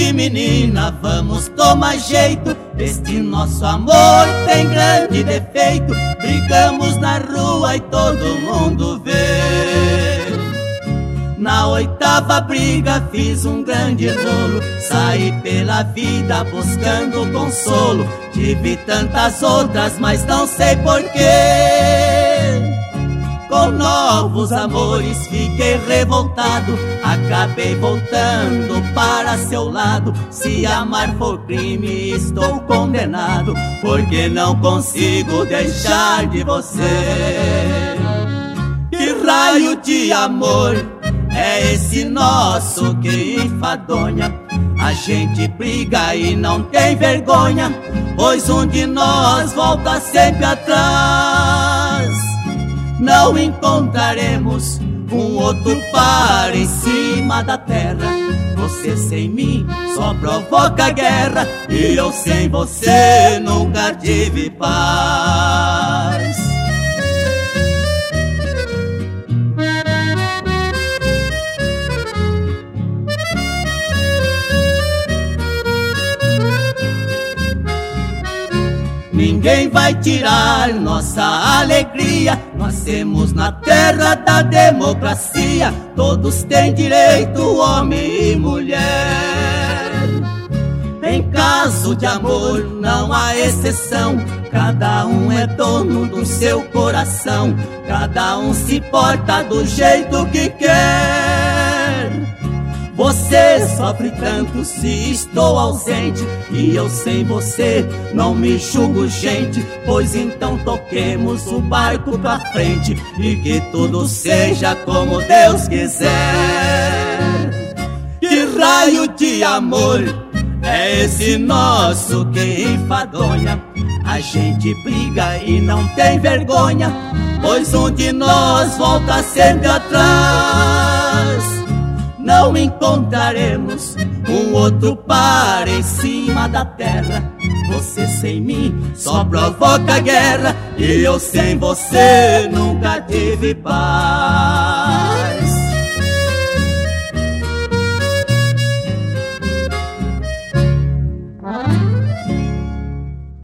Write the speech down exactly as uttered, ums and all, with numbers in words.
de menina, vamos tomar jeito. Este nosso amor tem grande defeito. Brigamos na rua e todo mundo vê. Na oitava briga fiz um grande rolo. Saí pela vida buscando consolo. Tive tantas outras, mas não sei porquê. Com novos amores fiquei revoltado. Acabei voltando para seu lado. Se amar for crime, estou condenado, porque não consigo deixar de você. Que raio de amor é esse nosso que enfadonha? A gente briga e não tem vergonha, pois um de nós volta sempre atrás. Não encontraremos um outro par em cima da terra. Você sem mim só provoca guerra, e eu sem você nunca tive paz. Ninguém vai tirar nossa alegria. Nascemos na terra da democracia. Todos têm direito, homem e mulher. Em caso de amor não há exceção. Cada um é dono do seu coração. Cada um se porta do jeito que quer. Você sofre tanto se estou ausente, e eu sem você não me julgo gente. Pois então toquemos o barco pra frente, e que tudo seja como Deus quiser. Que raio de amor é esse nosso que enfadonha? A gente briga e não tem vergonha, pois um de nós volta sempre atrás. Não encontraremos um outro par em cima da terra. Você sem mim só provoca guerra, e eu sem você nunca tive paz.